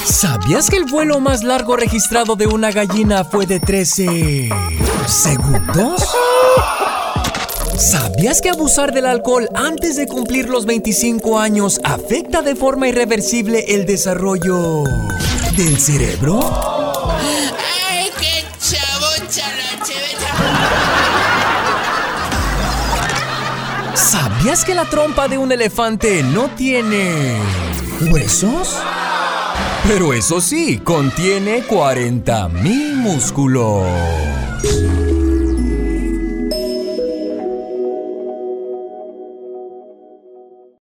¿Sabías que el vuelo más largo registrado de una gallina fue de 13 segundos? ¿Sabías que abusar del alcohol antes de cumplir los 25 años afecta de forma irreversible el desarrollo del cerebro? ¡Ay, qué chabocha la cheveta! ¿Sabías que la trompa de un elefante no tiene huesos? Pero eso sí, contiene 40,000 músculos.